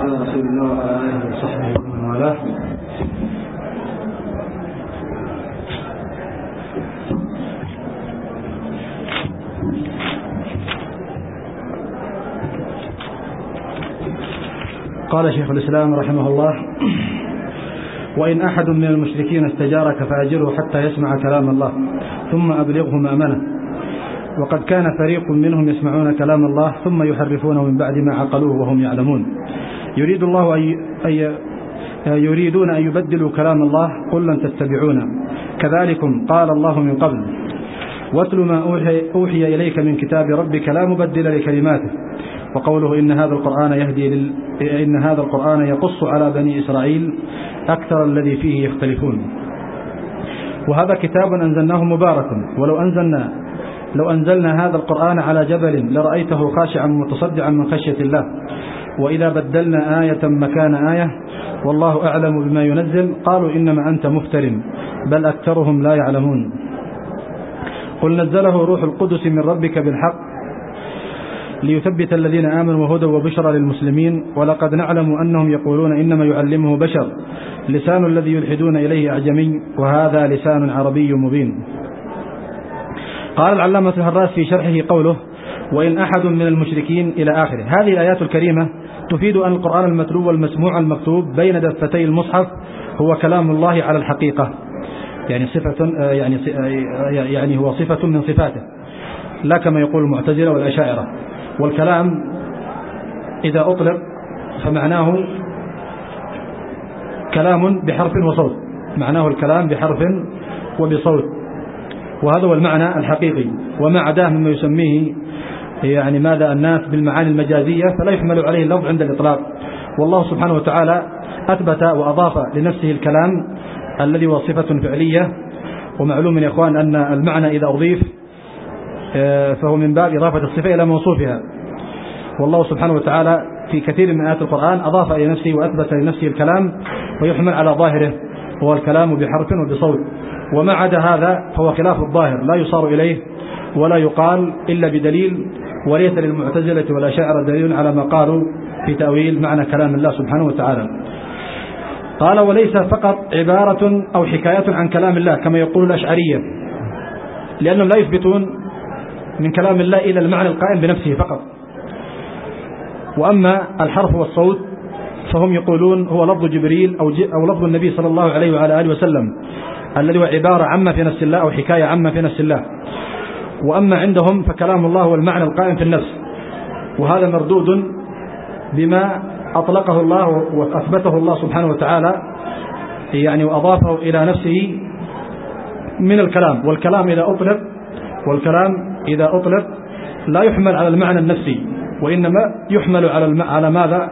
على رسول الله وعلى آله وصحبه ومن والاه. قال شيخ الإسلام رحمه الله: وإن أحد من المشركين استجارك فأجره حتى يسمع كلام الله ثم أبلغه مأمنه. وقد كان فريق منهم يسمعون كلام الله ثم يحرفونه من بعد ما عقلوه وهم يعلمون. يريدون أن يبدلوا كلام الله، قل لن تتبعونا كذلكم قال الله من قبل. واتل ما أوحي إليك من كتاب ربك لا مبدل لكلماته. وقوله إن هذا القرآن يقص على بني إسرائيل أكثر الذي فيه يختلفون. وهذا كتاب أنزلناه مبارك لو أنزلنا هذا القرآن على جبل لرأيته خاشعا متصدعا من خشية الله. وإذا بدلنا آية مكان آية والله أعلم بما ينزل قالوا إنما أنت مفتر بل أكثرهم لا يعلمون. قل نزله روح القدس من ربك بالحق ليثبت الذين آمنوا وهدى وبشرى للمسلمين. ولقد نعلم أنهم يقولون إنما يعلمه بشر لسان الذي يلحدون إليه أعجمي وهذا لسان عربي مبين. قال العلامة الهراس في شرحه قوله وإن أحد من المشركين إلى آخره. هذه الآيات الكريمة تفيد أن القرآن المتلو والمسموع المكتوب بين دفتي المصحف هو كلام الله على الحقيقة، يعني هو صفة من صفاته، لا كما يقول المعتزلة والأشاعرة. والكلام إذا أطلق فمعناه كلام بحرف وصوت، معناه الكلام بحرف وبصوت، وهذا هو المعنى الحقيقي. وما عداه مما يسميه ماذا الناس بالمعاني المجازية فلا يحمل عليه اللفظ عند الإطلاق. والله سبحانه وتعالى أثبت وأضاف لنفسه الكلام الذي هو صفة فعلية. ومعلوم يا إخوان أن المعنى إذا أضيف فهو من باب إضافة الصفة إلى موصوفها. والله سبحانه وتعالى في كثير من آيات القرآن أضاف إلى نفسه وأثبت لنفسه الكلام ويحمل على ظاهره وهو الكلام بحرف وبصوت. وما عدا هذا فهو خلاف الظاهر لا يصار إليه ولا يقال إلا بدليل، وليس للمعتزلة والأشاعرة دليل على ما قالوا في تأويل معنى كلام الله سبحانه وتعالى. قال وليس فقط عبارة أو حكاية عن كلام الله كما يقول الأشعرية، لأنهم لا يثبتون من كلام الله إلى المعنى القائم بنفسه فقط. وأما الحرف والصوت فهم يقولون هو لفظ جبريل أو لفظ النبي صلى الله عليه وعلى آله وسلم الذي هو عبارة عامة في نفس الله أو حكاية عامة في نفس الله. وأما عندهم فكلام الله هو المعنى القائم في النفس، وهذا مردود بما أطلقه الله وأثبته الله سبحانه وتعالى وأضافه إلى نفسه من الكلام. والكلام إذا أطلق لا يحمل على المعنى النفسي، وإنما يحمل على ماذا؟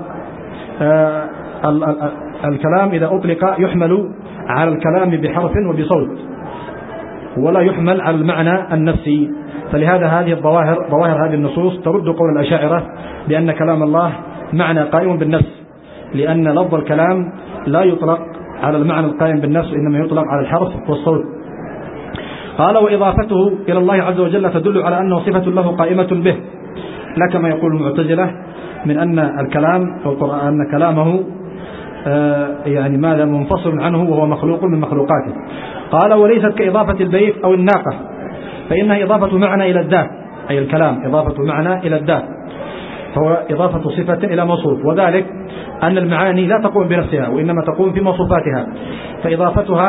الكلام إذا أطلق يحمل على الكلام بحرف وبصوت ولا يحمل على المعنى النفسي. فلهذا هذه ظواهر هذه النصوص ترد قول الأشاعرة بأن كلام الله معنى قائم بالنفس، لأن لفظ الكلام لا يطلق على المعنى القائم بالنفس، إنما يطلق على الحرف والصوت. قال وإضافته إلى الله عز وجل تدل على أنه صفة له قائمة به، لا كما يقول المعتزلة من أن الكلام والقرآن أن كلامه ماذا منفصل عنه وهو مخلوق من مخلوقاته. قال وليست كإضافة البيت أو الناقة، فإنها إضافة معنى إلى الذات، أي الكلام إضافة معنى إلى الذات، فهو إضافة صفة إلى موصوف. وذلك أن المعاني لا تقوم بنفسها وإنما تقوم في موصوفاتها، فإضافتها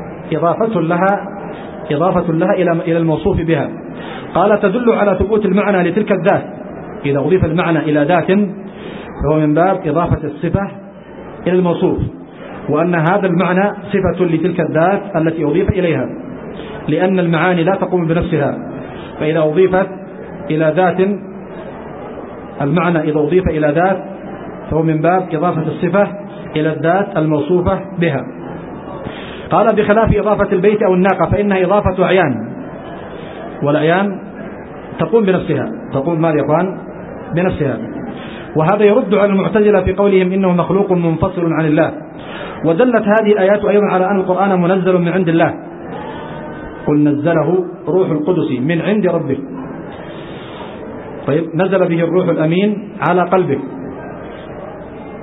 إضافة لها إلى الموصوف بها. قال تدل على ثبوت المعنى لتلك الذات. إذا أضيف المعنى إلى ذات فهو من باب إضافة الصفة إلى الموصوف، وأن هذا المعنى صفة لتلك الذات التي أضيف إليها، لأن المعاني لا تقوم بنفسها. فإذا أضيفت إلى ذات المعنى إذا أضيف إلى ذات فهو من باب إضافة الصفة إلى الذات الموصوفة بها. قال بخلاف إضافة البيت أو الناقة فإنها إضافة أعيان، والأعيان تقوم بنفسها، تقوم ماذا يا إخوان؟ بنفسها. وهذا يرد على المعتزلة في قولهم إنه مخلوق منفصل عن الله. ودلت هذه الآيات أيضا على أن القرآن منزل من عند الله. قل نزله روح القدس من عند ربك. طيب نزل به الروح الأمين على قلبك.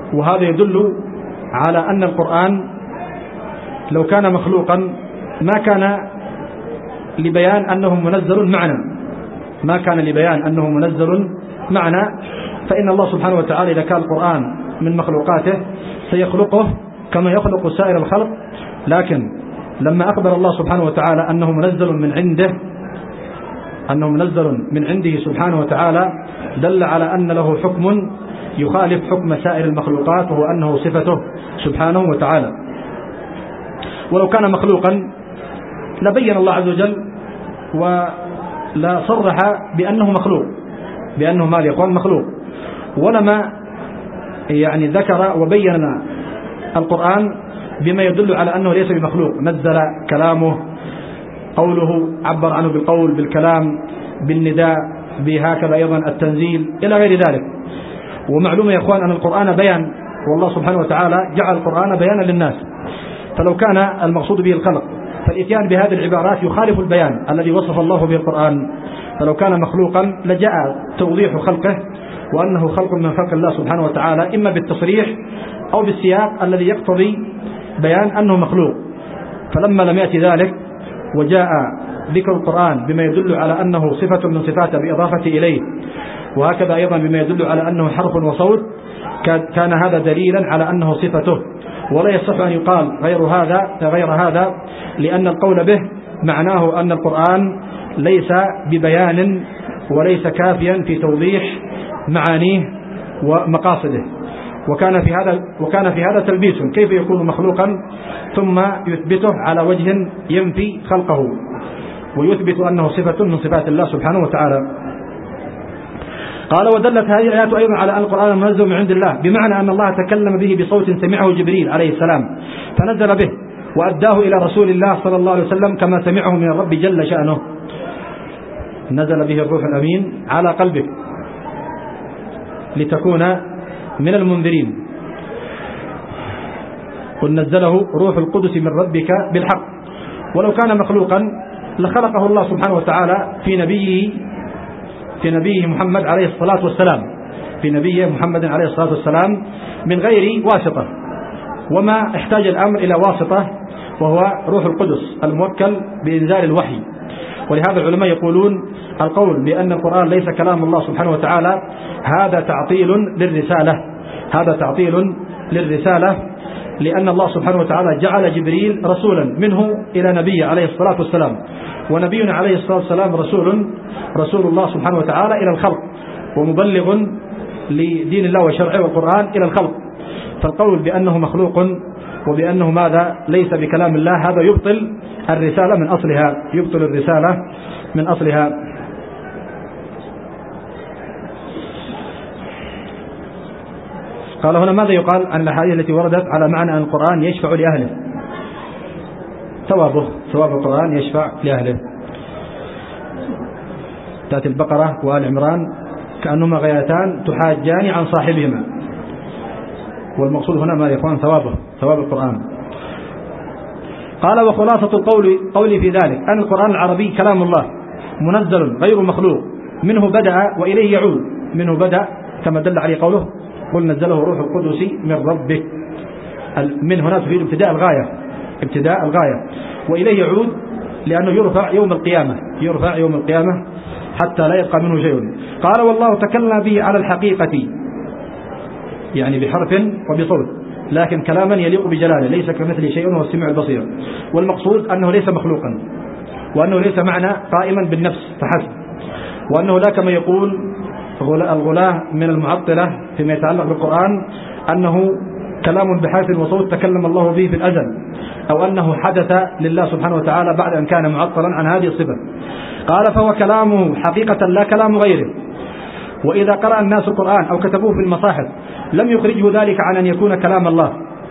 وهذا يدل على أن القرآن لو كان مخلوقا ما كان لبيان أنه منزل معنا، ما كان لبيان أنه منزل معنا، فإن الله سبحانه وتعالى إذا كان القرآن من مخلوقاته سيخلقه كما يخلق سائر الخلق، لكن لما أخبر الله سبحانه وتعالى أنه منزل من عنده، أنه منزل من عنده سبحانه وتعالى، دل على أن له حكم يخالف حكم سائر المخلوقات، وهو أنه صفته سبحانه وتعالى. ولو كان مخلوقا لبين الله عز وجل ولا صرح بأنه مخلوق، بأنه مال يقول مخلوق، ولما يعني ذكر وبين القرآن بما يدل على أنه ليس بمخلوق، نزل كلامه، قوله عبر عنه بالقول، بالكلام، بالنداء، بهكذا أيضا التنزيل إلى غير ذلك. ومعلوم يا أخوان أن القرآن بيان، والله سبحانه وتعالى جعل القرآن بيانا للناس، فلو كان المقصود به الخلق فالإتيان بهذه العبارات يخالف البيان الذي وصف الله به القرآن. فلو كان مخلوقا لجاء توضيح خلقه وأنه خلق من خلق الله سبحانه وتعالى، إما بالتصريح أو بالسياق الذي يقتضي بيان أنه مخلوق. فلما لم يأتي ذلك وجاء ذكر القرآن بما يدل على أنه صفة من صفاته بإضافة إليه، وهكذا أيضا بما يدل على أنه حرف وصوت، كان هذا دليلا على أنه صفته، ولا يصح أن يقال غير هذا، لأن القول به معناه أن القرآن ليس ببيان وليس كافيا في توضيح معانيه ومقاصده. وكان في هذا تلبيس، كيف يكون مخلوقا ثم يثبته على وجه ينفي خلقه ويثبت أنه صفة من صفات الله سبحانه وتعالى. قال: ودلت هذه الآيات أيضا على أن القرآن منزل من عند الله، بمعنى أن الله تكلم به بصوت سمعه جبريل عليه السلام فنزل به وأداه إلى رسول الله صلى الله عليه وسلم كما سمعه من الرب جل شأنه. نزل به الروح الأمين على قلبك لتكون من المنذرين، قل نزله روح القدس من ربك بالحق. ولو كان مخلوقا لخلقه الله سبحانه وتعالى في نبيه محمد عليه الصلاة والسلام، في نبيه محمد عليه الصلاة والسلام من غير واسطة، وما احتاج الأمر إلى واسطة وهو روح القدس الموكل بإنزال الوحي. ولهذا العلماء يقولون القول بأن القرآن ليس كلام الله سبحانه وتعالى هذا تعطيل للرسالة، لأن الله سبحانه وتعالى جعل جبريل رسولا منه إلى نبي عليه الصلاة والسلام، ونبينا عليه الصلاة والسلام رسول الله سبحانه وتعالى إلى الخلق، ومبلغ لدين الله وشرعه والقرآن إلى الخلق. فالقول بأنه مخلوق وبأنه ماذا ليس بكلام الله هذا يبطل الرسالة من أصلها. قال هنا: ماذا يقال عن الأحاديث التي وردت على معنى أن القرآن يشفع لأهله؟ ثواب القرآن يشفع لأهله. تأتي البقرة وآل عمران كأنهما غايتان تحاجان عن صاحبهما، والمقصود هنا ما يكون ثواب القرآن. قال: وخلاصة قولي في ذلك أن القرآن العربي كلام الله منزل غير مخلوق، منه بدأ وإليه يعود، منه بدأ كما دل عليه قوله: قل نزله روح القدس من ربك. من هنا تفيد ابتداء الغاية، وإليه يعود لأنه يرفع يوم القيامة حتى لا يبقى منه شيء. قال: والله تكلم به على الحقيقة، يعني بحرف وبصوت، لكن كلاما يليق بجلاله، ليس كمثله شيء وهو السميع البصير. والمقصود أنه ليس مخلوقا، وأنه ليس معنى قائما بالنفس فحسب، وأنه لا كما يقول الغلاة من المعطلة فيما يتعلق بالقرآن أنه كلام بحرف وصوت تكلم الله به في الأزل، أو أنه حدث لله سبحانه وتعالى بعد أن كان معطلا عن هذه الصفة. قال: فهو كلامه حقيقة لا كلام غيره. وإذا قرأ الناس القرآن أو كتبوه في المصاحف لم يخرجه ذلك عن أن يكون كلام الله،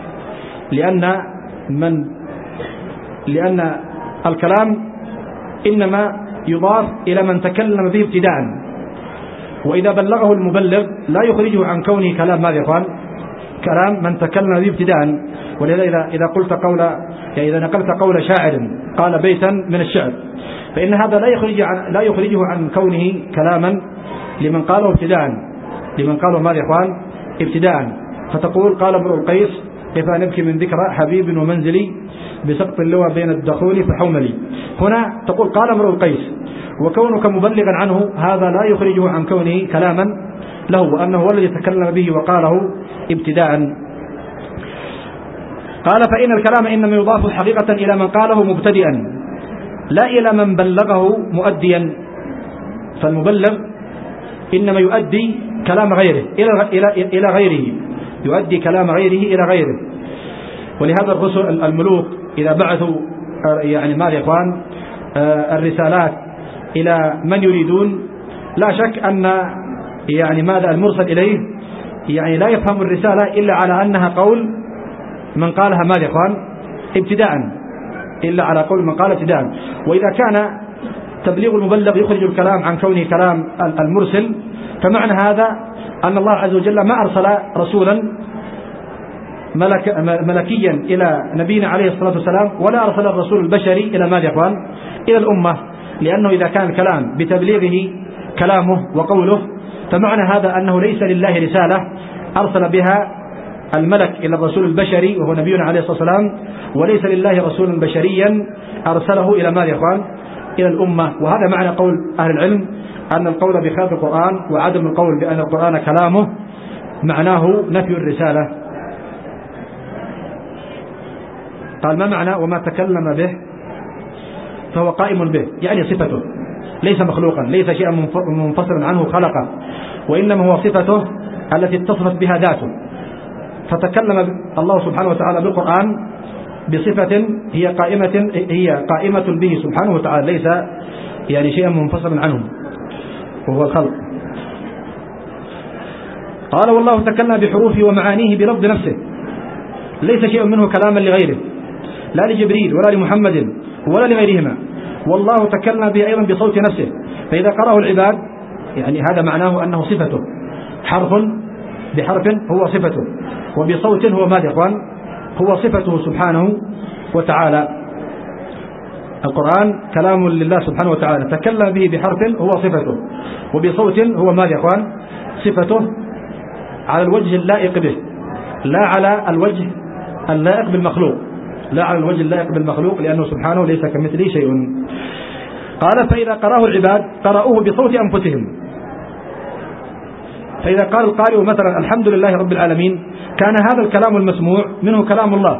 لأن الكلام إنما يضاف إلى من تكلم به ابتداء، وإذا بلغه المبلغ لا يخرجه عن كونه كلام ماذا يقال؟ كلام من تكلم به ابتداء. ولذا إذا نقلت قول شاعر قال بيتا من الشعر فإن هذا لا يخرجه عن كونه كلاما لمن قاله ابتداء، ماذا يقال؟ ابتداء. فتقول قال امرؤ القيس كيف نبكي من ذكرى حبيب ومنزلي بسقط اللوى بين الدخول فحوملي. هنا تقول قال امرؤ القيس، وكونك مبلغا عنه هذا لا يخرجه عن كونه كلاما له، وأنه هو الذي تكلم به وقاله ابتداء. قال فإن الكلام إنما يضاف حقيقة إلى من قاله مبتدئا لا إلى من بلغه مؤديا، فالمبلغ إنما يؤدي كلام غيره إلى غيره، يؤدي كلام غيره إلى غيره. ولهذا الرسل الملوك إذا بعثوا يعني ماذا يا إخوان الرسالات إلى من يريدون، لا شك أن يعني ماذا المرسل إليه يعني لا يفهم الرسالة إلا على أنها قول من قالها ماذا يا إخوان ابتداء، إلا على قول من قال ابتداء. وإذا كان تبليغ المبلغ يخرج الكلام عن كونه كلام المرسل، فمعنى هذا أن الله عز وجل ما أرسل رسولا ملكيا إلى نبينا عليه الصلاة والسلام، ولا أرسل الرسول البشري إلى ماذا يا إخوان إلى الأمة، لأنه إذا كان الكلام بتبليغه كلامه وقوله، فمعنى هذا أنه ليس لله رسالة أرسل بها الملك إلى الرسول البشري وهو نبينا عليه الصلاة والسلام، وليس لله رسولا بشريا أرسله إلى ماذا يا إخوان إلى الأمة. وهذا معنى قول أهل العلم أن القول بخلاف القرآن وعدم القول بأن القرآن كلامه معناه نفي الرسالة. قال ما معنى وما تكلم به فهو قائم به، يعني صفته ليس مخلوقا، ليس شيئا منفصلا عنه خلقه، وإنما هو صفته التي اتصفت بها ذاته. فتكلم الله سبحانه وتعالى بالقرآن بصفة هي قائمة به سبحانه وتعالى، ليس يعني شيئا منفصلا عنه وهو الخلق. قال والله تكلم بحروفه ومعانيه بلفظ نفسه، ليس شيء منه كلاما لغيره، لا لجبريل ولا لمحمد ولا لغيرهما. والله تكلم به أيضا بصوت نفسه، فإذا قرأه العباد يعني هذا معناه أنه صفته، حرف بحرف هو صفته، وبصوت هو ماذا يا إخوان هو صفته سبحانه وتعالى. القرآن كلام لله سبحانه وتعالى، تكلم به بحرف هو صفته، وبصوت هو ماذا يا إخوان صفته على الوجه اللائق به، لا على الوجه اللائق بالمخلوق، لا على الوجه اللائق بالمخلوق، لأنه سبحانه ليس كمثله شيء. قال فإذا قرأه العباد قرأوه بصوت أنفسهم، فإذا قال القارئ مثلا الحمد لله رب العالمين، كان هذا الكلام المسموع منه كلام الله،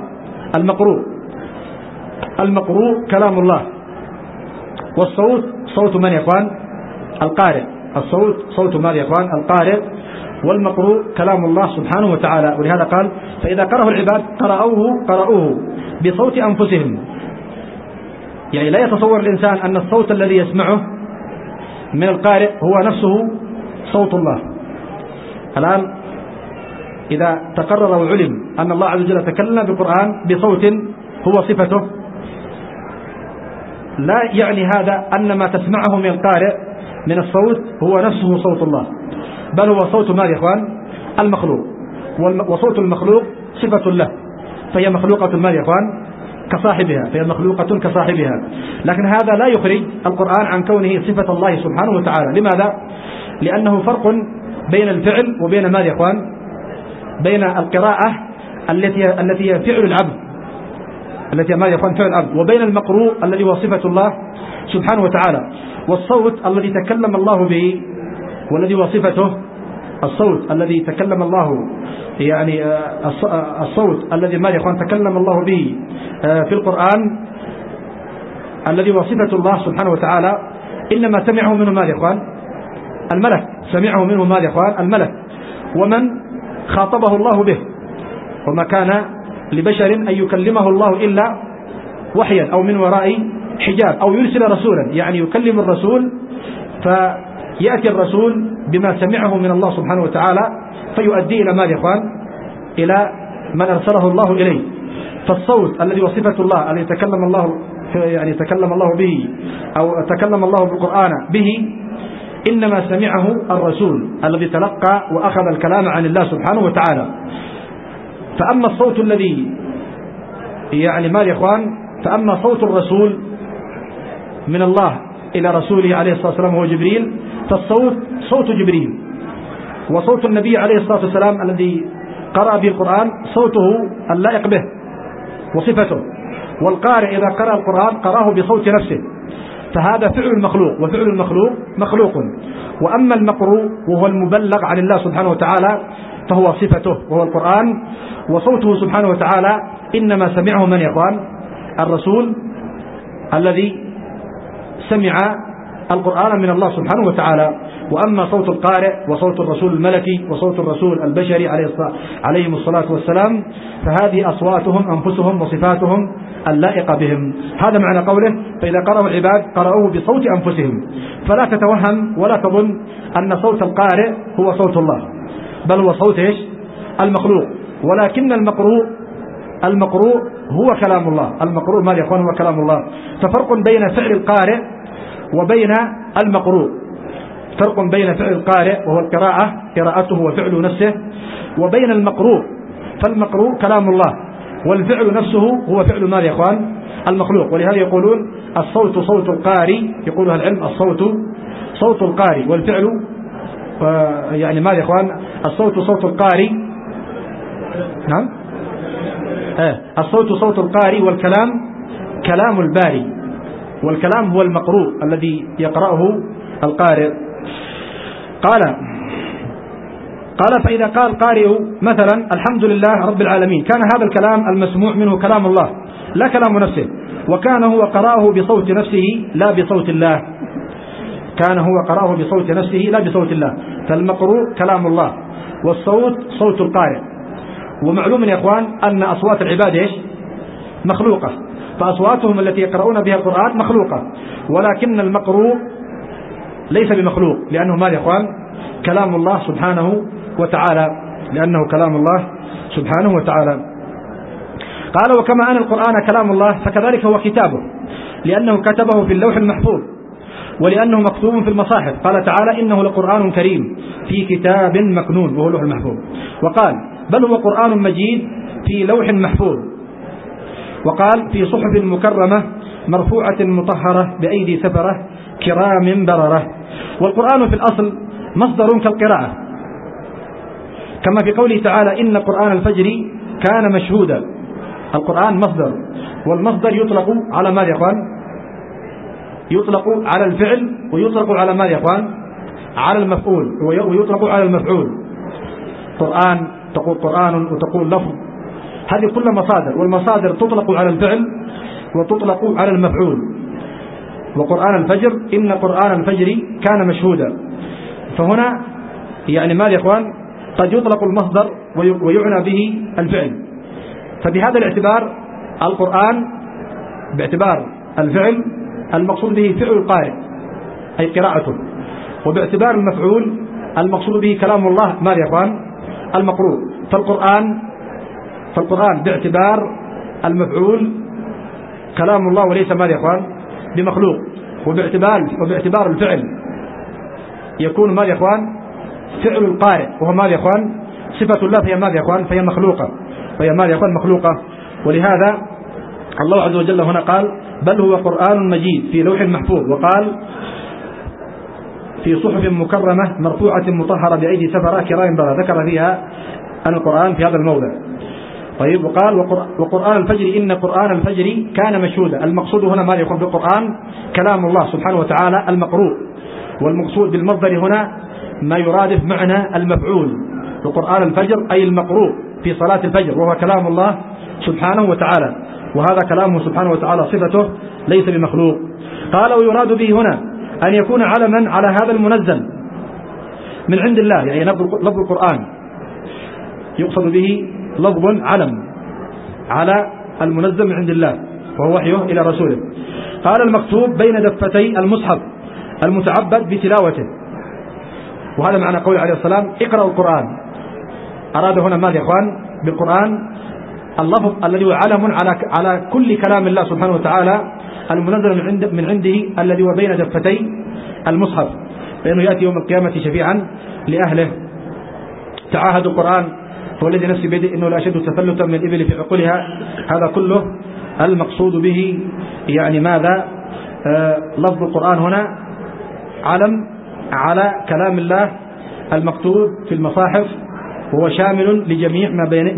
المقروء كلام الله، والصوت صوت من يا إخوان القارئ، الصوت صوت ماذا يا إخوان القارئ، والمقروء كلام الله سبحانه وتعالى. ولهذا قال فإذا قرأه العباد قرأوه بصوت أنفسهم، يعني لا يتصور الإنسان أن الصوت الذي يسمعه من القارئ هو نفسه صوت الله. الآن إذا تقرر وعلم أن الله عز وجل تكلم بالقرآن بصوت هو صفته، لا يعني هذا أن ما تسمعه من القارئ من الصوت هو نفسه صوت الله، بل هو صوت ماذا يا إخوان المخلوق، وصوت المخلوق صفة له، فهي مخلوقة ماذا يا إخوان كصاحبها، فهي مخلوقة كصاحبها. لكن هذا لا يخرج القرآن عن كونه صفة الله سبحانه وتعالى. لماذا؟ لأنه فرق بين الفعل وبين ماذا يا إخوان بين القراءة التي هي فعل العبد، التي ماذا يا إخوان فعل العبد، وبين المقروء الذي هو صفة الله سبحانه وتعالى. والصوت الذي تكلم الله به والذي هو صفته، الصوت الذي تكلم الله يعني الصوت الذي ماذا يا إخوان تكلم الله به في القرآن الذي هو صفة الله سبحانه وتعالى، إنما سمعه منه ماذا يا إخوان الملك، سمعه منه ماذا يا إخوان الملك، ومن خاطبه الله به، وما كان لبشر أن يكلمه الله إلا وحيا أو من وراء حجاب أو يرسل رسولا، يعني يكلم الرسول فيأتي الرسول بما سمعه من الله سبحانه وتعالى فيؤدي إلى ماذا يا إخوان إلى من أرسله الله إليه. فالصوت الذي وصفة الله الذي تكلم الله به أو تكلم الله بالقرآن به إنما سمعه الرسول الذي تلقى وأخذ الكلام عن الله سبحانه وتعالى. فأما الصوت الذي يعني ماذا يا إخوان فأما صوت الرسول من الله إلى رسوله عليه الصلاة والسلام هو جبريل، فالصوت صوت جبريل، وصوت النبي عليه الصلاة والسلام الذي قرأ به القرآن صوته اللائق به وصفته، والقارئ إذا قرأ القرآن قرأه بصوت نفسه، فهذا فعل المخلوق، وفعل المخلوق مخلوق. وأما المقروء وهو المبلغ عن الله سبحانه وتعالى فهو صفته وهو القرآن، وصوته سبحانه وتعالى إنما سمعه من يا إخوان؟ الرسول الذي سمع القرآن من الله سبحانه وتعالى. وأما صوت القارئ وصوت الرسول الملكي وصوت الرسول البشري عليهم الصلاة والسلام فهذه أصواتهم أنفسهم وصفاتهم اللائقة بهم. هذا معنى قوله فإذا قرأوا العباد قرأوه بصوت أنفسهم. فلا تتوهم ولا تظن أن صوت القارئ هو صوت الله، بل هو صوت المخلوق. ولكن المقروء هو كلام الله. المقروء ماذا يا إخوان؟ هو كلام الله. ففرق بين فعل القارئ وبين المقروء، فرق بين فعل القارئ وهو القراءة قراءته وفعل نفسه، وبين المقروء، فالمقروء كلام الله والفعل نفسه هو فعل ماذا يا إخوان؟ المخلوق. ولهذا يقولون الصوت صوت القارئ، يقولها العلم الصوت صوت القارئ والفعل يعني ماذا يا إخوان؟ الصوت صوت القارئ، نعم الصوت صوت القارئ والكلام كلام الباري، والكلام هو المقروء الذي يقرأه القارئ. قال فإذا قال القارئ مثلا الحمد لله رب العالمين كان هذا الكلام المسموع منه كلام الله لا كلام نفسه، وكان هو قرأه بصوت نفسه لا بصوت الله، كان هو قرأه بصوت نفسه لا بصوت الله. فالمقروء كلام الله والصوت صوت القارئ. ومعلوم يا إخوان أن أصوات العباد مخلوقة، فأصواتهم التي يقرؤون بها القرآن مخلوقة، ولكن المقروء ليس بمخلوق لأنه ماذا يا إخوان؟ كلام الله سبحانه وتعالى، لأنه كلام الله سبحانه وتعالى. قال وكما أن القرآن كلام الله فكذلك هو كتابه، لأنه كتبه في اللوح المحفوظ، ولأنه مكتوب في المصاحف. قال تعالى إنه لقرآن كريم في كتاب مكنون وهو اللوح المحفوظ. وقال بل هو قرآن مجيد في لوح محفوظ. وقال في صحف مكرمة مرفوعة مطهرة بأيدي سفرة كرام بررة. والقرآن في الأصل مصدر كالقراءة، كما في قوله تعالى إن قرآن الفجر كان مشهودا. القرآن مصدر، والمصدر يطلق على ماذا يا إخوان؟ يطلق على الفعل، ويطلق على ماذا يا إخوان؟ على المفعول، ويطلق على المفعول. قرآن تقول قرآن وتقول لفظ، هذه كلها مصادر، والمصادر تطلق على الفعل وتطلق على المفعول. وقرآن الفجر إن قرآن الفجر كان مشهودا، فهنا يعني ماذا يا إخوان؟ قد يطلق المصدر ويعنى به الفعل. فبهذا الاعتبار القرآن باعتبار الفعل المقصود به فعل القارئ أي قراءته، وباعتبار المفعول المقصود به كلام الله ماذا يا إخوان؟ المقروء. فالقرآن باعتبار المفعول كلام الله وليس ماذا يا إخوان؟ بمخلوق. وباعتبار الفعل يكون ماذا يا إخوان؟ فعل القارئ، وهو ماذا يا إخوان؟ صفة الله، فهي ماذا يا إخوان؟ فهي مخلوقة، فهي ماذا يا إخوان؟ مخلوقة. ولهذا الله عز وجل هنا قال بل هو قرآن مجيد في لوح محفوظ، وقال في صحف مكرمة مرفوعة مطهرة بأيدي سفرة كرام بررة، ذكر فيها عن القرآن في هذا الموضع. طيب وقال وقرآن الفجر إن قرآن الفجر كان مشهودا. المقصود هنا ماذا يكون بالقرآن؟ كلام الله سبحانه وتعالى المقروء، والمقصود بالمصدر هنا ما يرادف معنى المفعول. وقرآن الفجر أي المقروء في صلاة الفجر، وهو كلام الله سبحانه وتعالى، وهذا كلامه سبحانه وتعالى صفته ليس بمخلوق. قال ويراد به هنا أن يكون علما على هذا المنزل من عند الله، يعني لفظ القرآن يقصد به لفظ علم على المنزل من عند الله وهو وحيه إلى رسوله. قال المكتوب بين دفتي المصحف المتعبد بتلاوته، وهذا معنى قول عليه السلام اقرأوا القرآن. أراد هنا ماذا يا إخوان؟ بالقرآن اللفظ الذي هو علم على كل كلام الله سبحانه وتعالى المنزل من عنده الذي هو بين دفتي المصحف، فإنه يأتي يوم القيامة شفيعا لأهله. تعاهدوا القرآن والذي نفسي بيده إنه لا أشد تفلتا من الإبل في عقولها. هذا كله المقصود به يعني ماذا؟ لفظ القرآن هنا علم على كلام الله المكتوب في المصاحف وهو شامل لجميع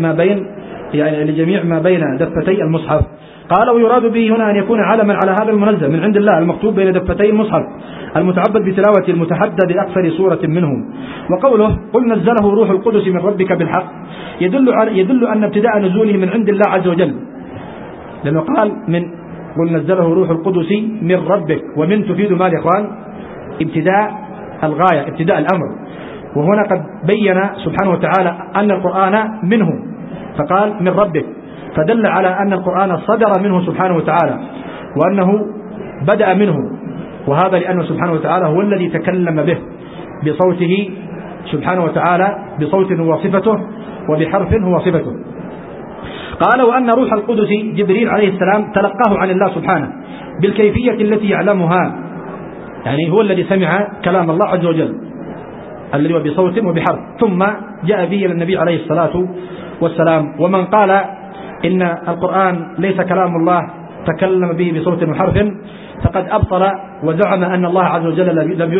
لجميع ما بين دفتي المصحف. قال ويراد به هنا أن يكون علما على هذا المنزل من عند الله المكتوب بين دفتي المصحف المتعبد بتلاوة المتحدى بأكثر سورة منه. وقوله قل نزله روح القدس من ربك بالحق يدل أن ابتداء نزوله من عند الله عز وجل، لأنه قال من قل نزله روح القدس من ربك، ومن تفيد ماذا يا إخوان؟ ابتداء الغاية، ابتداء الأمر. وهنا قد بين سبحانه وتعالى أن القرآن منه فقال من ربك، فدل على أن القرآن صدر منه سبحانه وتعالى وأنه بدأ منه، وهذا لأنه سبحانه وتعالى هو الذي تكلم به بصوته سبحانه وتعالى، بصوت هو صفته وبحرف هو صفته. قال وأن روح القدس جبريل عليه السلام تلقاه عن الله سبحانه بالكيفية التي يعلمها، يعني هو الذي سمع كلام الله عز وجل الذي هو بصوت وبحرف، ثم جاء به إلى النبي عليه الصلاة والسلام. ومن قال إن القرآن ليس كلام الله تكلم به بصوت وحرف فقد أبطل وزعم أن الله عز وجل لم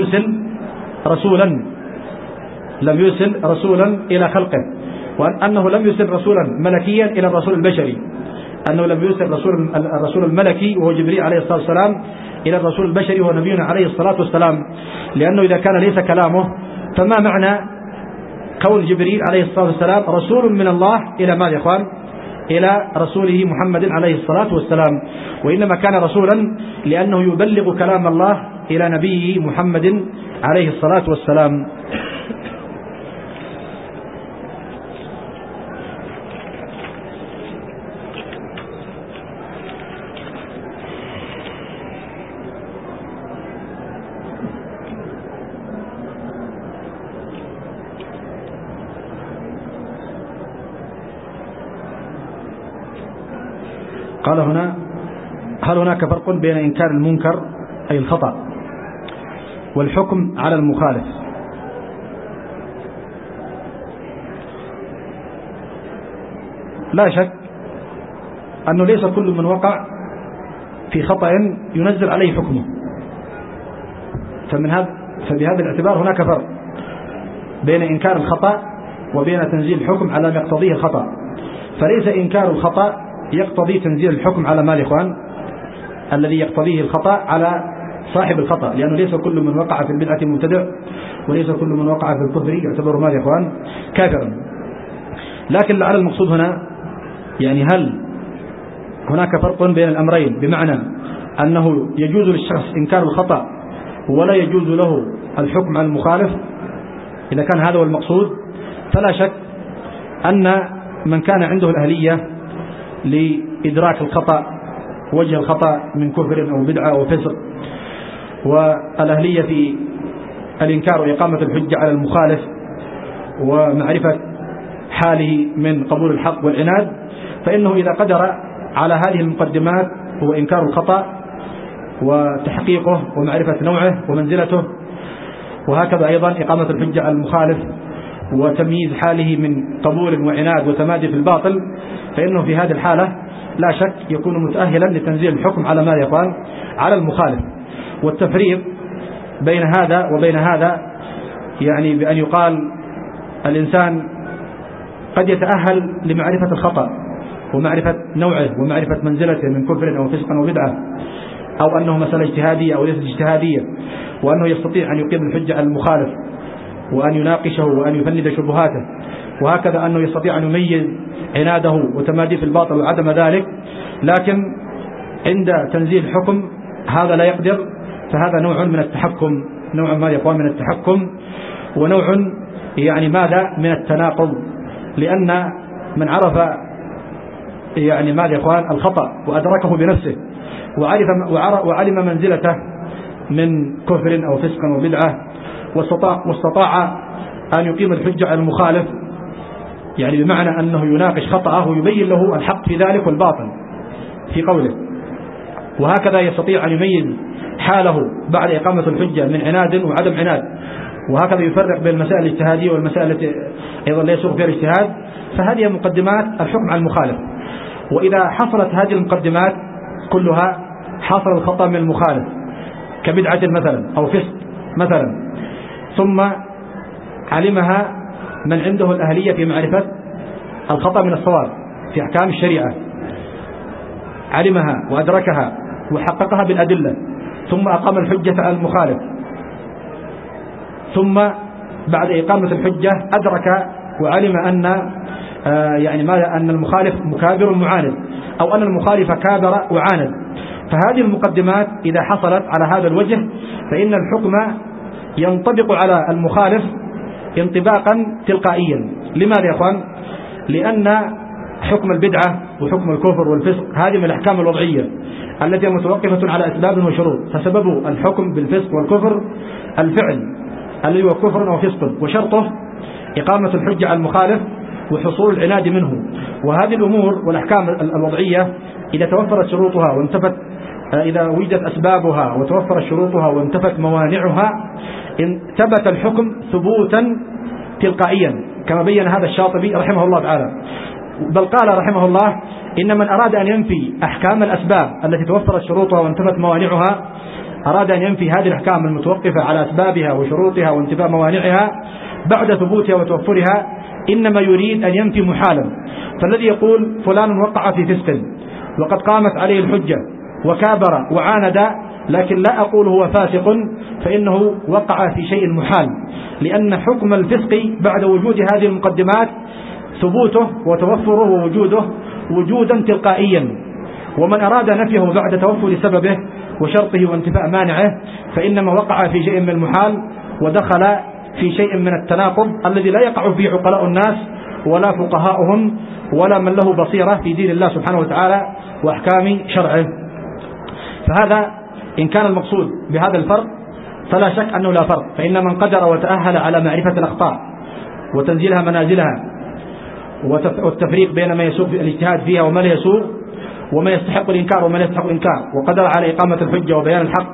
يرسل رسولا إلى خلقه، وأنه لم يرسل رسولا ملكيا إلى الرسول البشري، أنه لم يرسل الرسول الملكي وهو جبريل عليه الصلاة والسلام إلى الرسول البشري وهو نبينا عليه الصلاة والسلام، لأنه إذا كان ليس كلامه فما معنى كون جبريل عليه الصلاة والسلام رسول من الله إلى ماذا يا إخوان؟ إلى رسوله محمد عليه الصلاة والسلام، وإنما كان رسولا لأنه يبلغ كلام الله إلى نبيه محمد عليه الصلاة والسلام. قال هنا هل هناك فرق بين إنكار المنكر أي الخطأ والحكم على المخالف؟ لا شك أنه ليس كل من وقع في خطأ ينزل عليه حكمه، فبهذا الاعتبار هناك فرق بين إنكار الخطأ وبين تنزيل الحكم على ما يقتضيه الخطأ. فليس إنكار الخطأ يقتضي تنزيل الحكم على مال إخوان الذي يقتضيه الخطأ على صاحب الخطأ، لأنه ليس كل من وقع في البدعة مبتدع، وليس كل من وقع في الكفر يعتبر مال إخوان كافرا. لكن لعل المقصود هنا يعني هل هناك فرق بين الأمرين، بمعنى أنه يجوز للشخص إنكار الخطأ ولا يجوز له الحكم على المخالف؟ إذا كان هذا هو المقصود فلا شك أن من كان عنده الأهلية لإدراك الخطأ، وجه الخطأ من كفر أو بدعة أو فسق، والأهلية في الإنكار وإقامة الحجة على المخالف ومعرفة حاله من قبول الحق والعناد، فإنه إذا قدر على هذه المقدمات هو إنكار الخطأ وتحقيقه ومعرفة نوعه ومنزلته، وهكذا أيضا إقامة الحجة على المخالف وتمييز حاله من قبول وعناد وتمادي في الباطل، فإنه في هذه الحالة لا شك يكون متأهلا لتنزيل الحكم على ماذا يقال؟ على المخالف. والتفريق بين هذا وبين هذا يعني بأن يقال الإنسان قد يتأهل لمعرفة الخطأ ومعرفة نوعه ومعرفة منزلته من كفر أو فسق أو بدعة، أو أنه مسألة اجتهادية أو ليست اجتهادية، وأنه يستطيع أن يقيم الحجة على المخالف وأن يناقشه وأن يفند شبهاته، وهكذا أنه يستطيع أن يميز عناده وتمادي في الباطل وعدم ذلك، لكن عند تنزيل الحكم هذا لا يقدر، فهذا نوع من التحكم، نوع ما يقوم من التحكم، ونوع يعني ماذا من التناقض، لأن من عرف يعني ماذا يقوم الخطأ وأدركه بنفسه وعلم منزلته من كفر أو فسق أو بدعة واستطاع أن يقيم الحجة على المخالف، يعني بمعنى أنه يناقش خطأه ويبين له الحق في ذلك والباطل في قوله، وهكذا يستطيع أن يميز حاله بعد إقامة الحجة من عناد وعدم عناد، وهكذا يفرق بين المسائل الاجتهادية والمسائل التي أيضا لا يسوغ فيها الاجتهاد. فهذه مقدمات الحكم على المخالف، وإذا حصلت هذه المقدمات كلها حصل الخطأ من المخالف كبدعة مثلا أو فسق مثلا، ثم علمها من عنده الأهلية في معرفة الخطأ من الصواب في أحكام الشريعة، علمها وأدركها وحققها بالأدلة، ثم أقام الحجة على المخالف، ثم بعد إقامة الحجة أدرك وعلم أن أن المخالف مكابر معاند، أو أن المخالف كابر وعاند. فهذه المقدمات إذا حصلت على هذا الوجه فإن الحكم ينطبق على المخالف انطباقا تلقائيا. لماذا يا أخوان؟ لأن حكم البدعة وحكم الكفر والفسق هذه من الأحكام الوضعية التي متوقفة على أسباب وشروط، فسبب الحكم بالفسق والكفر الفعل الذي هو كفر وفسق، وشرطه إقامة الحجة على المخالف وحصول العناد منه. وهذه الأمور والأحكام الوضعية إذا توفرت شروطها وانتفت، إذا وجدت أسبابها وتوفرت شروطها وانتفت موانعها، ثبت الحكم ثبوتا تلقائيا، كما بين هذا الشاطبي رحمه الله تعالى. بل قال رحمه الله: إن من أراد أن ينفي أحكام الأسباب التي توفرت شروطها وانتفت موانعها، أراد أن ينفي هذه الأحكام المتوقفة على أسبابها وشروطها وانتفاء موانعها بعد ثبوتها وتوفرها، إنما يريد أن ينفي محالا. فالذي يقول فلان وقع في فسق وقد قامت عليه الحجة وكابر وعاند، لكن لا أقول هو فاسق، فإنه وقع في شيء محال، لأن حكم الفسق بعد وجود هذه المقدمات ثبوته وتوفره ووجوده وجودا تلقائيا. ومن أراد نفيه بعد توفر سببه وشرطه وانتفاء مانعه فإنما وقع في شيء من المحال ودخل في شيء من التناقض الذي لا يقع فيه عقلاء الناس ولا فقهاؤهم ولا من له بصيرة في دين الله سبحانه وتعالى وأحكام شرعه. فهذا إن كان المقصود بهذا الفرق فلا شك أنه لا فرق، فإن من قدر وتأهل على معرفة الأخطاء وتنزيلها منازلها والتفريق بين ما يسوق الاجتهاد فيها وما لا يسوق، وما يستحق الإنكار وما لا يستحق الإنكار، وقدر على إقامة الحجة وبيان الحق،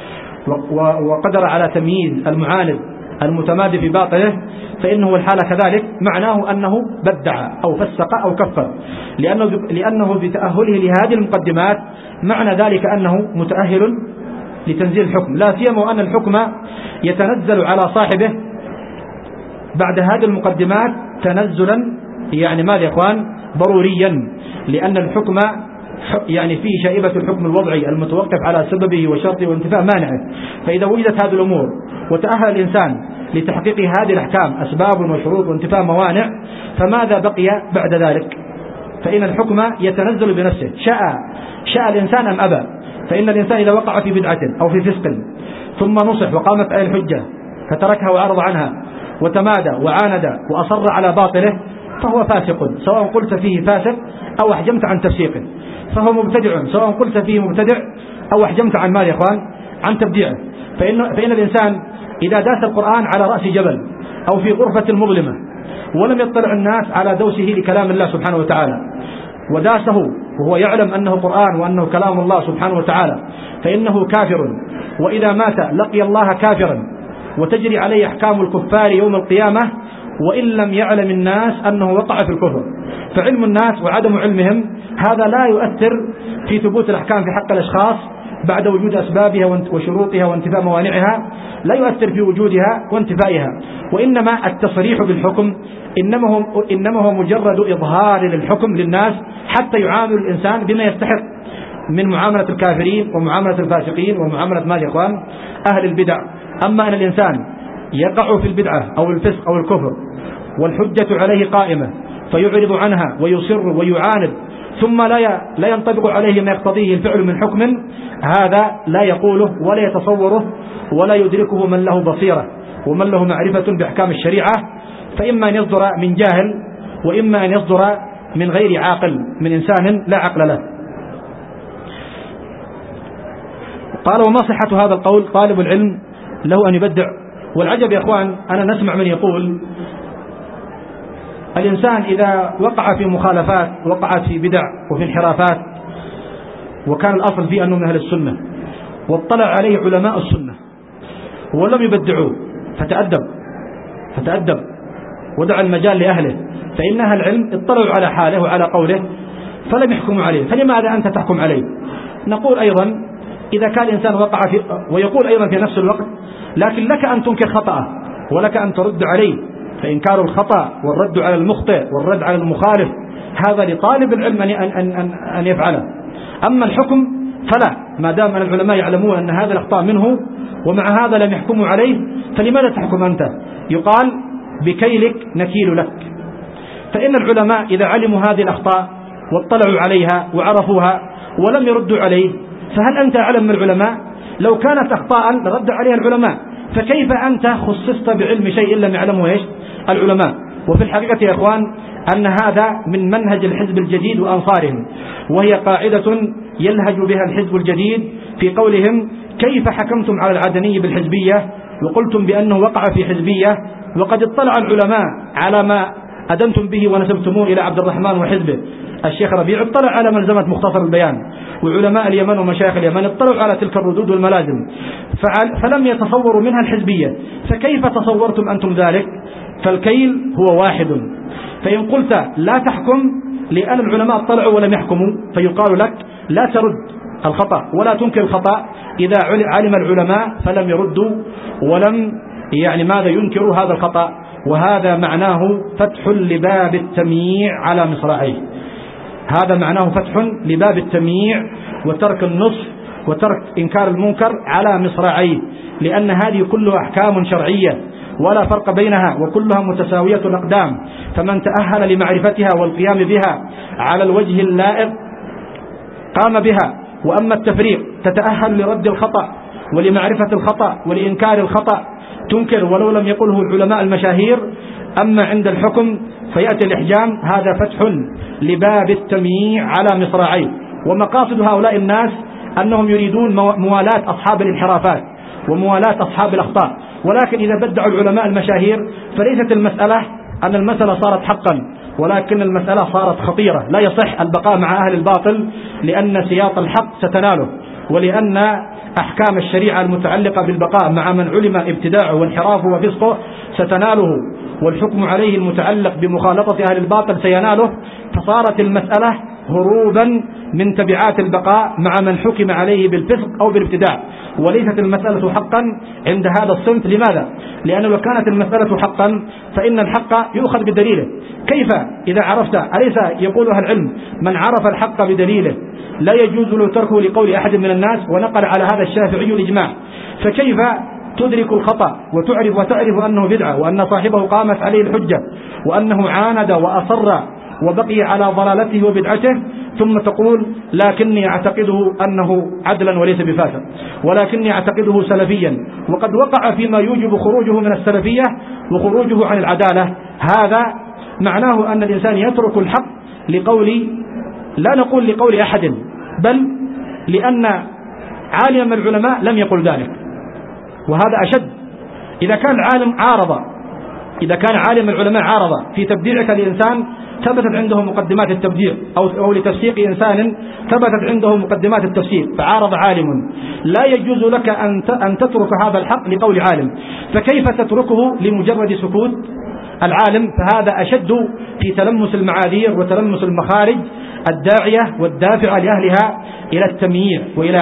وقدر على تمييز المعاند المتمادي في باطله، فإنه الحالة كذلك معناه أنه بدع أو فسق أو كفر، لأنه بتأهله لهذه المقدمات معنى ذلك أنه متأهل لتنزيل الحكم، لا سيما أن الحكم يتنزل على صاحبه بعد هذه المقدمات تنزلا ماذا يا إخوان؟ ضروريا، لأن الحكم فيه شائبة الحكم الوضعي المتوقف على سببه وشرطه وانتفاء مانعه. فإذا وجدت هذه الأمور وتأهل الإنسان لتحقيق هذه الأحكام أسباب وشروط وانتفاء موانع، فماذا بقي بعد ذلك؟ فإن الحكم يتنزل بنفسه شاء الإنسان أم أبى. فإن الإنسان إذا وقع في بدعة أو في فسق ثم نصح وقامت عليه الحجة فتركها وعرض عنها وتمادى وعاند وأصر على باطله فهو فاسق، سواء قلت فيه فاسق أو أحجمت عن تفسيقه، فهو مبتدع سواء قلت فيه مبتدع أو أحجمت عن ماذا يا إخوان؟ عن تبديعه. فإن الإنسان إذا داس القرآن على رأس جبل أو في غرفة مظلمة ولم يطلع الناس على دوسه لكلام الله سبحانه وتعالى وداسه وهو يعلم أنه قرآن وأنه كلام الله سبحانه وتعالى، فإنه كافر، وإذا مات لقي الله كافرا وتجري عليه أحكام الكفار يوم القيامة، وإن لم يعلم الناس أنه وقع في الكفر. فعلم الناس وعدم علمهم هذا لا يؤثر في ثبوت الأحكام في حق الأشخاص بعد وجود أسبابها وشروطها وانتفاء موانعها، لا يؤثر في وجودها وانتفائها، وإنما التصريح بالحكم إنما هو مجرد إظهار للحكم للناس حتى يعامل الإنسان بما يستحق من معاملة الكافرين ومعاملة الفاسقين ومعاملة ماذا يا إخوان؟ أهل البدع. أما أن الإنسان يقع في البدعة أو الفسق أو الكفر والحجة عليه قائمة فيعرض عنها ويصر ويعاند ثم لا ينطبق عليه ما يقتضيه الفعل من حكم، هذا لا يقوله ولا يتصوره ولا يدركه من له بصيرة ومن له معرفة بأحكام الشريعة، فإما أن يصدر من جاهل وإما أن يصدر من غير عاقل، من إنسان لا عقل له. قال: وما صحة هذا القول؟ طالب العلم له أن يبدع. والعجب يا أخوان أنا نسمع من يقول الإنسان إذا وقع في مخالفات وقعت في بدع وفي انحرافات وكان الأصل فيه أنه من أهل السنة واطلع عليه علماء السنة ولم يبدعوه فتأدب ودع المجال لأهله، فإن أهل العلم اطلعوا على حاله وعلى قوله فلم يحكموا عليه، فلماذا أنت تحكم عليه؟ نقول أيضا إذا كان الإنسان وقع ويقول أيضا في نفس الوقت لكن لك أن تنكر خطأه ولك أن ترد عليه فإنكار الخطأ والرد على المخطئ والرد على المخالف هذا لطالب العلم أن يفعله. أما الحكم فلا، ما دام أن العلماء يعلمون أن هذا الأخطاء منه ومع هذا لم يحكموا عليه، فلماذا تحكم أنت؟ يقال بكيلك نكيل لك. فإن العلماء إذا علموا هذه الأخطاء واطلعوا عليها وعرفوها ولم يردوا عليه، فهل أنت أعلم من العلماء؟ لو كانت أخطاء لرد عليها العلماء، فكيف أنت خصصت بعلم شيء لم يعلمه إيش العلماء؟ وفي الحقيقة يا إخوان أن هذا من منهج الحزب الجديد وأنصارهم، وهي قاعدة يلهج بها الحزب الجديد في قولهم: كيف حكمتم على العدني بالحزبية وقلتم بأنه وقع في حزبية، وقد اطلع العلماء على ما أدنتم به ونسبتموه إلى عبد الرحمن وحزبه. الشيخ ربيع اطلع على ملزمة مختصر البيان، وعلماء اليمن ومشايخ اليمن اطلعوا على تلك الردود والملازم فلم يتصوروا منها الحزبية، فكيف تصورتم أنتم ذلك؟ فالكيل هو واحد. فإن قلت لا تحكم لأن العلماء اطلعوا ولم يحكموا، فيقال لك لا ترد الخطأ ولا تنكر الخطأ إذا علم العلماء فلم يردوا ولم ماذا ينكروا هذا الخطأ. وهذا معناه فتح لباب التمييع على مصراعيه، هذا معناه فتح لباب التمييع وترك النصح وترك إنكار المنكر على مصراعيه، لأن هذه كلها أحكام شرعية ولا فرق بينها وكلها متساوية الأقدام، فمن تأهل لمعرفتها والقيام بها على الوجه اللائق قام بها. وأما التفريق تتأهل لرد الخطأ ولمعرفة الخطأ ولإنكار الخطأ تنكر ولو لم يقله العلماء المشاهير. أما عند الحكم فيأتي الإحجام، هذا فتح لباب التمييع على مصراعيه. ومقاصد هؤلاء الناس أنهم يريدون موالاة أصحاب الانحرافات وموالاة أصحاب الأخطاء، ولكن إذا بدعوا العلماء المشاهير فليست المسألة أن المسألة صارت حقا، ولكن المسألة صارت خطيرة. لا يصح البقاء مع أهل الباطل، لأن سياط الحق ستناله، ولأن أحكام الشريعة المتعلقة بالبقاء مع من علم ابتداعه وانحرافه وفسقه ستناله، والحكم عليه المتعلق بمخالطة أهل الباطل سيناله. فصارت المسألة هروبا من تبعات البقاء مع من حكم عليه بالفسق أو بالابتداع، وليست المسألة حقا عند هذا الصنف. لماذا؟ لأنه لو كانت المسألة حقا فإن الحق يؤخذ بدليله. كيف إذا عرفت؟ أليس يقول أهل العلم من عرف الحق بدليله لا يجوز له تركه لقول أحد من الناس، ونقل على هذا الشافعي الإجماع. فكيف تدرك الخطأ وتعرف أنه بدعة وأن صاحبه قامت عليه الحجة وأنه عاند وأصر وبقي على ضلالته وبدعته، ثم تقول لكني أعتقده أنه عدلا وليس بفاسق، ولكني أعتقده سلفيا، وقد وقع فيما يوجب خروجه من السلفية وخروجه عن العدالة. هذا معناه أن الإنسان يترك الحق لقول، لا نقول لقول أحد، بل لأن عالم العلماء لم يقل ذلك. وهذا أشد. إذا كان العالم عارض، إذا كان عالم العلماء عارض في تبديعك الإنسان ثبتت عنده مقدمات التبديع، أو لتفسيق إنسان ثبتت عنده مقدمات التفسير فعارض عالم، لا يجوز لك أن تترك هذا الحق لقول عالم. فكيف تتركه لمجرد سكوت العالم؟ فهذا أشد في تلمس المعاذير وتلمس المخارج الداعية والدافعة لأهلها إلى التمييع وإلى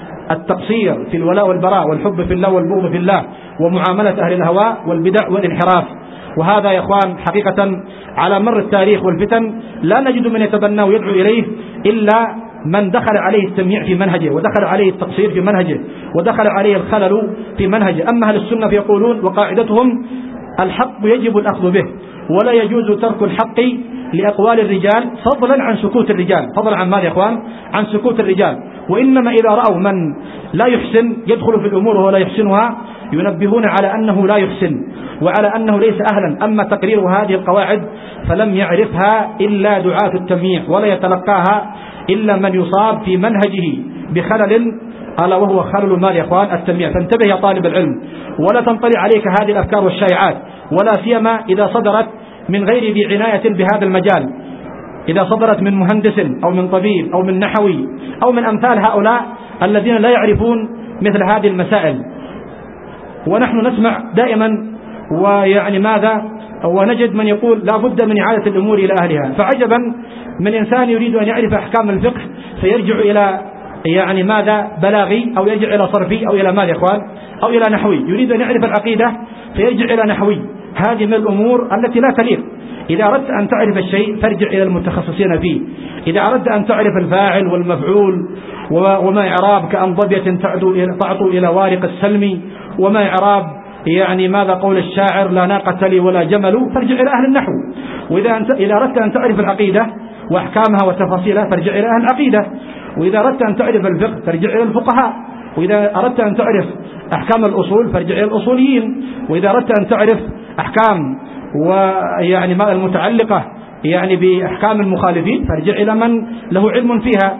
التقصير في الولاء والبراء والحب في الله والبغض في الله ومعاملة أهل الهواء والبدع والانحراف. وهذا يا إخوان حقيقة على مر التاريخ والفتن لا نجد من يتبنى ويدعو إليه إلا من دخل عليه التمييع في منهجه، ودخل عليه التقصير في منهجه، ودخل عليه الخلل في منهجه. أما أهل السنة فيقولون وقاعدتهم الحق يجب الأخذ به، ولا يجوز ترك الحق لأقوال الرجال فضلا عن سكوت الرجال. فضلا عن ماذا يا إخوان؟ عن سكوت الرجال. وإنما إذا رأوا من لا يحسن يدخل في الأمور ولا يحسنها ينبهون على أنه لا يحسن وعلى أنه ليس أهلا. أما تقرير هذه القواعد فلم يعرفها إلا دعاة التمييع، ولا يتلقاها إلا من يصاب في منهجه بخلل، ألا وهو خلل ماذا يا إخوان؟ التمييع. فانتبه يا طالب العلم، ولا تنطلي عليك هذه الأفكار والشائعات، ولا سيما إذا صدرت من غير ذي عناية بهذا المجال، إذا صدرت من مهندس أو من طبيب أو من نحوي أو من أمثال هؤلاء الذين لا يعرفون مثل هذه المسائل. ونحن نسمع دائما ماذا، ونجد من يقول لا بد من إعادة الأمور إلى أهلها. فعجبا من إنسان يريد أن يعرف أحكام الفقه فيرجع إلى ماذا، بلاغي، أو يرجع إلى صرفي، أو إلى ماذا يا إخوان، أو إلى نحوي. يريد أن يعرف العقيدة فيرجع إلى نحوي. هذه من الأمور التي لا تليق. إذا أردت أن تعرف الشيء فارجع إلى المتخصصين فيه. إذا أردت أن تعرف الفاعل والمفعول وما إعراب كأنضبية تعطو إلى وارق السلم، وما إعراب يعني ماذا قول الشاعر لا ناقة لي ولا جمل، فارجع إلى أهل النحو. إذا أردت أن تعرف العقيدة وأحكامها وتفاصيلها فارجع إلى أهل العقيدة. وإذا أردت أن تعرف الفقه فارجع إلى الفقهاء. وإذا أردت أن تعرف أحكام الأصول فارجع إلى الأصوليين. وإذا أردت أن تعرف أحكام ويعني ما المتعلقة يعني بأحكام المخالفين فارجع إلى من له علم فيها.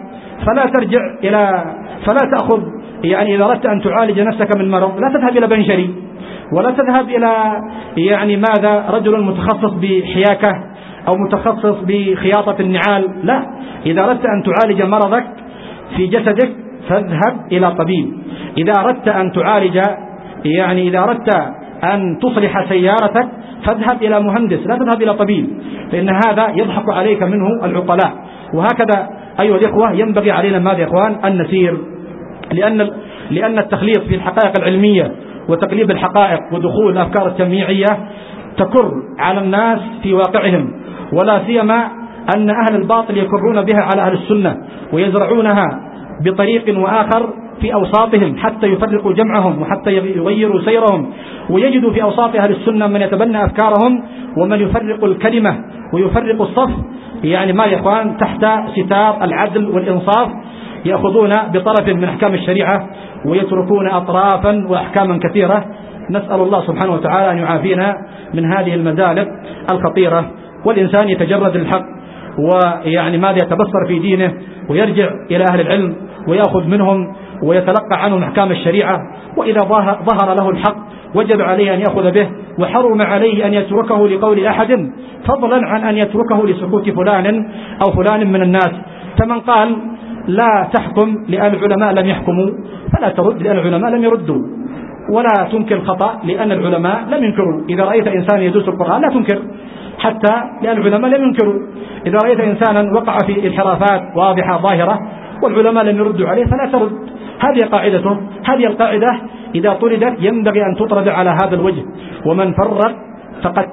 فلا تأخذ يعني إذا أردت أن تعالج نفسك من مرض لا تذهب إلى بنشري، ولا تذهب إلى يعني ماذا رجل متخصص بحياكة أو متخصص بخياطة النعال. لا، إذا أردت أن تعالج مرضك في جسدك فاذهب إلى طبيب. إذا أردت أن تعالج يعني إذا أردت أن تصلح سيارتك فاذهب إلى مهندس، لا تذهب إلى طبيب، فإن هذا يضحك عليك منه العقلاء. وهكذا أيها الإخوة ينبغي علينا ماذا يا إخوان أن نسير، لأن التخليط في الحقائق العلمية وتقليب الحقائق ودخول الأفكار التمييعية تكر على الناس في واقعهم، ولا سيما أن أهل الباطل يكرون بها على أهل السنة ويزرعونها بطريق وآخر في أوساطهم حتى يفرقوا جمعهم وحتى يغيروا سيرهم، ويجدوا في أوساط أهل السنة من يتبنى أفكارهم ومن يفرق الكلمة ويفرق الصف يعني ما يا إخوان تحت ستار العدل والإنصاف، يأخذون بطرف من أحكام الشريعة ويتركون أطرافا وأحكاما كثيرة. نسأل الله سبحانه وتعالى أن يعافينا من هذه المزالق الخطيرة، والإنسان يتجرد الحق ويعني ماذا يتبصر في دينه ويرجع إلى أهل العلم ويأخذ منهم ويتلقى عنهم أحكام الشريعة. وإذا ظهر له الحق وجب عليه أن يأخذ به، وحرم عليه أن يتركه لقول أحد فضلا عن أن يتركه لسكوت فلان أو فلان من الناس. فمن قال لا تحكم لأن العلماء لم يحكموا فلا ترد لأن العلماء لم يردوا، ولا تنكر الخطأ لأن العلماء لم ينكروا. إذا رأيت إنسان يدوس القرآن لا تنكر حتى لأن العلماء لم ينكروا. إذا رأيت إنسانا وقع في انحرافات واضحة ظاهرة والعلماء لم يردوا عليه فلا ترد. هذه قاعدته. هذه القاعدة إذا طردت ينبغي أن تطرد على هذا الوجه. ومن فرق فقد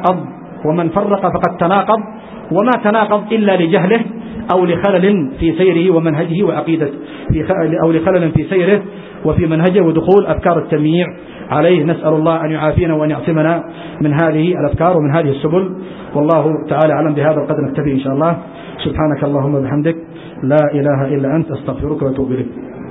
تناقض، وما تناقض إلا لجهله أو لخلل في سيره ومنهجه وعقيدته، أو لخلل في سيره وفي منهجه ودخول أفكار التمييع عليه. نسأل الله أن يعافينا وأن يعصمنا من هذه الأفكار ومن هذه السبل. والله تعالى أعلم. بهذا القدر نكتفي إن شاء الله. سبحانك اللهم وبحمدك لا إله إلا أنت أستغفرك وأتوب إليك.